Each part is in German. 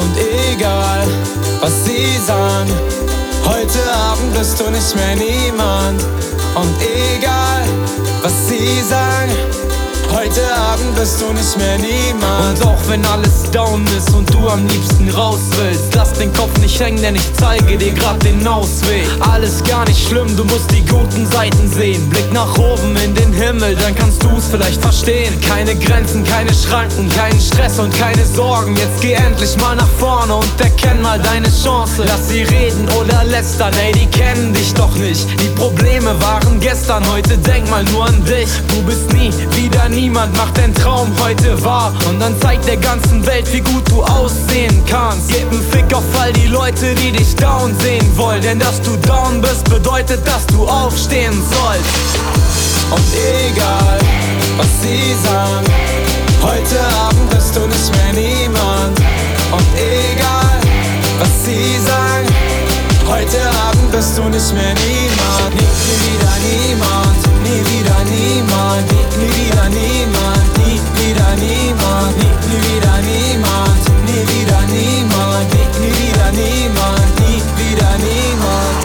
Und egal, was sie sagen, heute Abend bist du nicht mehr niemand. Und egal, was sie sagen, heute Abend bist du nicht mehr niemand. Und auch wenn alles down ist und du am liebsten raus willst, lass den Kopf nicht hängen, denn ich zeige dir grad den Ausweg. Alles gar nicht schlimm, du musst die guten Seiten sehen. Blick nach oben in den Himmel, dann kannst du's vielleicht verstehen. Keine Grenzen, keine Schranken, keinen Stress und keine Sorgen. Jetzt geh endlich mal nach vorne und erkenn mal deine Chance. Lass sie reden oder lästern, ey, die kennen dich doch nicht. Die Probleme waren gestern, heute denk mal nur an dich. Du bist nie wieder niemand, mach deinen Traum heute wahr. Und dann zeig der ganzen Welt, wie gut du aussehen kannst. Gib einen Fick auf all die Leute, die dich down sehen wollen. Denn dass du down bist, bedeutet, dass du aufstehen sollst. Und egal, was sie sagen, heute Abend bist du nicht mehr niemand. Und egal, was sie sagen, heute Abend bist du nicht mehr niemand. Nie wieder niemand, nie wieder niemand, nie wieder niemand, nie wieder niemand, nie wieder niemand, nie wieder niemand, nie wieder niemand, nie wieder niemand.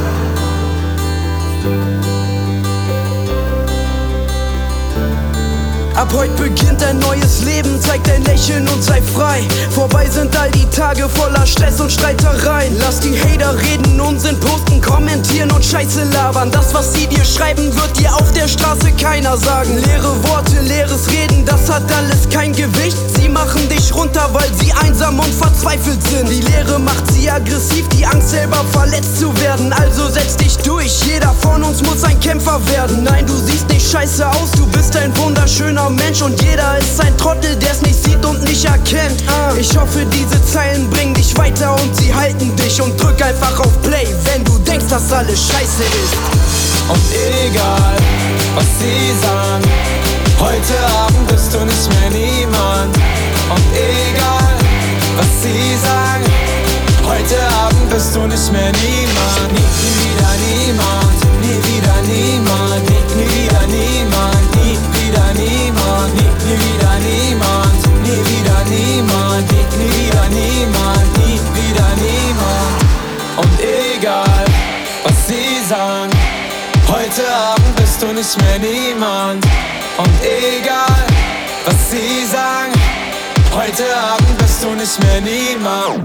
Ab heute beginnt ein neues Leben, zeig dein Lächeln und sei frei. Vorbei sind all die Tage voller Stress und Streitereien. Lass die Hater reden, Unsinn posten, kommentieren und Scheiße labern. Das, was sie dir schreiben, wird dir auf der Straße keiner sagen. Leere Worte, leeres Reden, das hat alles kein Gewicht. Sie machen dich runter, weil sie einsam und verzweifelt sind. Die Leere macht sie aggressiv, die Angst selber verletzt zu werden. Also setz dich durch, jeder von uns muss ein Kämpfer werden. Nein, du siehst nicht scheiße aus, du bist ein wunderschöner Mensch. Und jeder ist ein Trottel, der's nicht sieht und nicht erkennt. Ich hoffe, diese Zeilen bringen dich weiter und sie halten dich. Und drück einfach auf Play, wenn du denkst, dass alles scheiße ist. Und egal, was sie sagen, heute Abend bist du nicht mehr niemand. Und egal, was sie sagen, heute Abend bist du nicht mehr niemand. Nie wieder niemand, nie wieder niemand, nie wieder niemand, nie wieder niemand, nie wieder niemand, nie wieder niemand, nie wieder niemand, nie wieder niemand. Und egal, was sie sagen, heute Abend bist du nicht mehr niemand. Und egal, was sie sagen, heute Abend bist du nicht mehr niemand.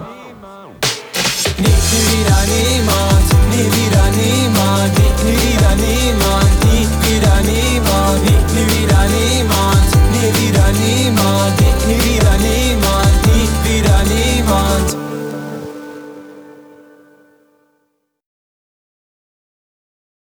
Nie wieder niemand, nie wieder niemand, nie wieder niemand, nie